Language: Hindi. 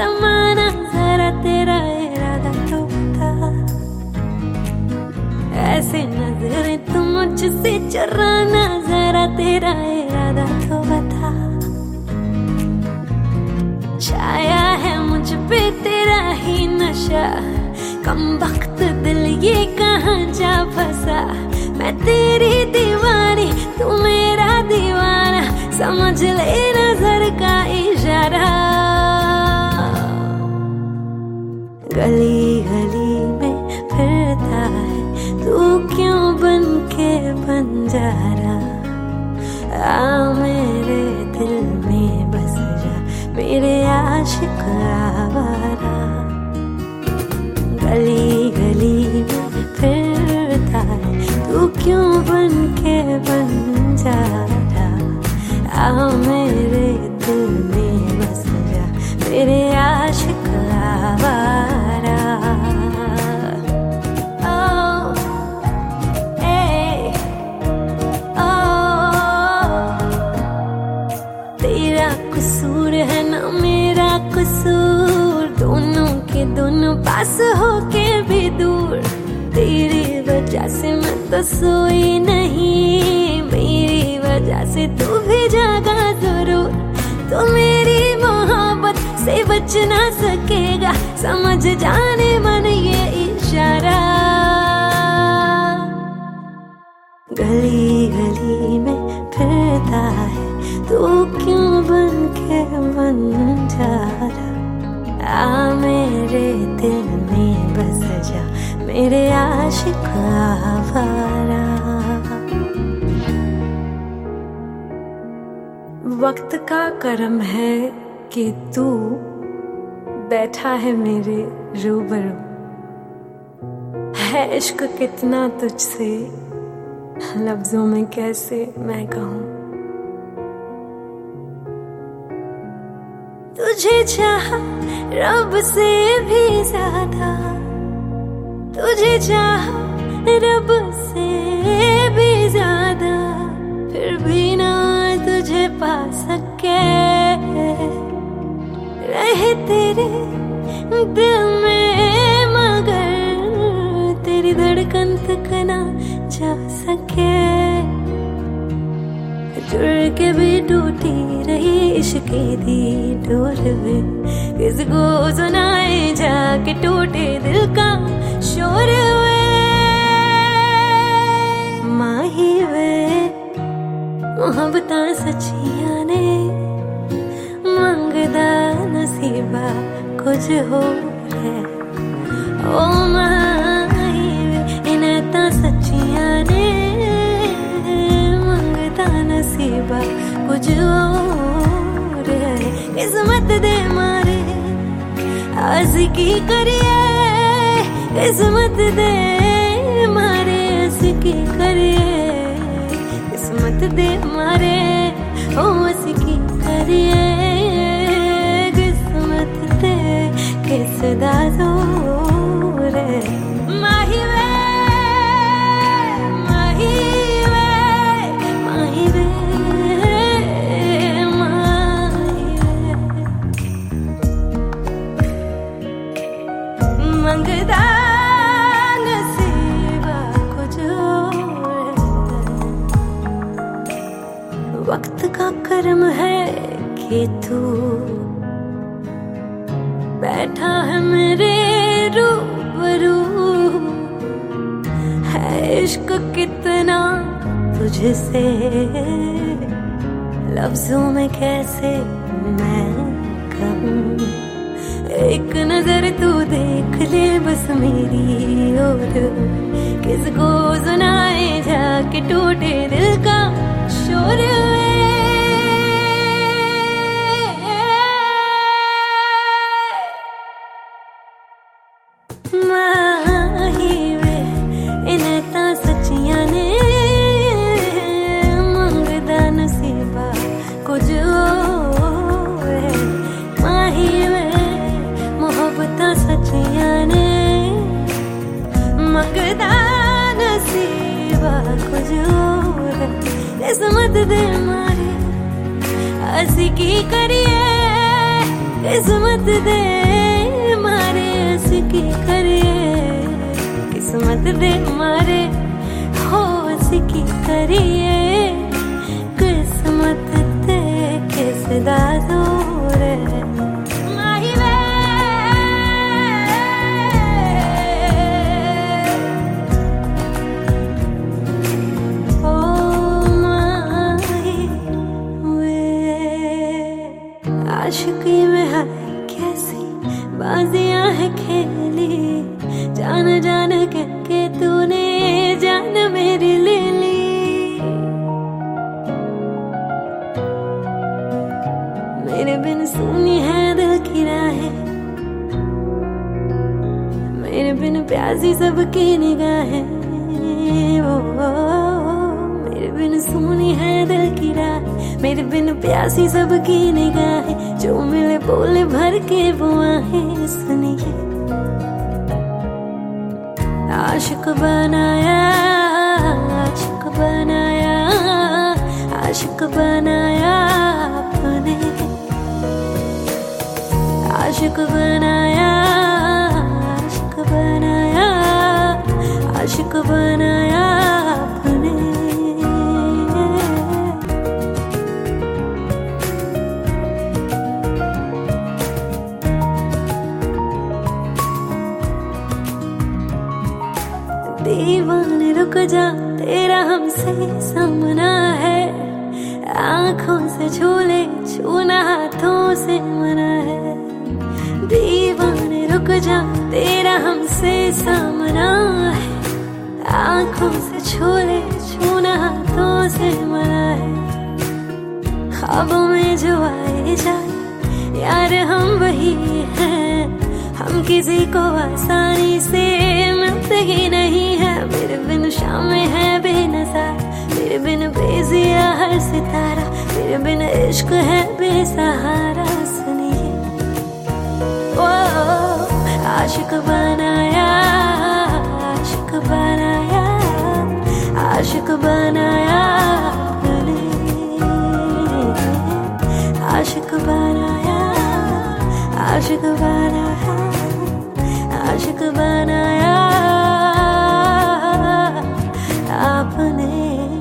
जमाना, जरा तेरा इरादा तो बता। ऐसे नजरें तुम मुझसे चुराना, जरा तेरा इरादा तो बता। छाया है मुझ पे तेरा ही नशा, कम वक्त दिल ये कहाँ जा फंसा। मैं तेरी दीवानी तू मेरा दीवाना, समझ ले नजर का इशारा। गली गली में फिरता है तू क्यों बन के बंजारा। आ मेरे दिल में बस जा मेरे आशिक आवारा। गली गली में फिरता है तू क्यों बन के बंजारा। आ मेरे दिल में बस जा मेरे आशिक आवारा। तेरा कसूर है ना मेरा कसूर, दोनों के दोनों पास होके भी दूर। तेरी वजह से मैं तो सोई नहीं, मेरी वजह से तू भी जागा जरूर। तो मेरी मोहब्बत से बच ना सकेगा, समझ जाने मन ये इशारा। गली गली में फिरता है तू क्यों बन के बंजारा। आ मेरे दिल में बस जा मेरे आशिक आवारा। वक्त का करम है कि तू बैठा है मेरे रूबरू। है इश्क कितना तुझसे, लफ्जों में कैसे मैं कहूँ। तुझे चाहा रब से भी ज्यादा, तुझे चाहा रब से भी ज्यादा। फिर भी ना तुझे पा सके, रहे तेरे दिल में मगर तेरी धड़कन तक ना जा सके। जुड़ के भी टूटी रही इश्क दी डोर में, किसको सुनाए जाके टूटे दिल का शोर वे। माही वे मोहब्बतां सच्चियां ने, मंगदा नसीबा कुछ हो है। ओ माही वे इन्हें तां सच्चियां ने, मंगदा नसीबा कुछ और है। किस्मत दे मारे आशिकी करिए, किस्मत दे मारे आशिकी करिए। किस्मत दे मारे ओ आशिकी करिए, किस्मत दे किसदा जोर है। माही वे माही वे माही वे माही वे, मंगदा नसीबा कुछ और है। वक्त का करम है कि तू बैठा है मेरे रूबरू। है इश्क कितना तुझसे, लफ्जों में कैसे मैं कहूँ। एक नजर तू देख ले बस मेरी ओर, किसको सुनाए जाके टूटे दिल का शोर वे। माही वे इन्हें तां सच्चियां ने, मंगदा नसीबा कुछ और है। माही वे मोहब्बतां सच्चियां ने, मंगदा नसीबा कुछ और है। किस्मत दे मारे आशिकी करिए, किस्मत दे मारे उसकी करिए, किस्मत दे मारे हो उसकी करिए, किस्मत दे किस दादूर माही वे ओ माही वे। आशिकी में है कैसी बाजियां है खेली, जान जान के तूने जान मेरी ले ली। मेरे बिन सुनी है दिल की राहें, मेरे बिन प्यासी सबकी निगाहें, मेरे बिन सुनी है दिल की राहें, मेरे बिन प्यासी सबकी निगाहें, जो मिले बोले भर के वो आहें सुनिए। आशिक बनाया, आशिक बनाया, आशिक बनाया आपने, आशिक बनाया, आशिक बनाया, आशिक बनाया आपने। दीवाने रुक जा तेरा हमसे सामना है, आंखों से झूले छूना हाथों से मना है। दीवाने रुक जा तेरा हमसे सामना है, आंखों से झूले छूना हाथों से मना है। ख्वाबों में जो आए जाए यार हम वही हैं, हम किसी को आसानी से मिलते ही नहीं है। मेरे बिन शाम है बेनज़ार, मेरे बिन बेजिया हर सितारा, मेरे बिन इश्क है बेसहारा सुनिए। ओ आशिक बनाया, आशिक बनाया, आशिक बनाया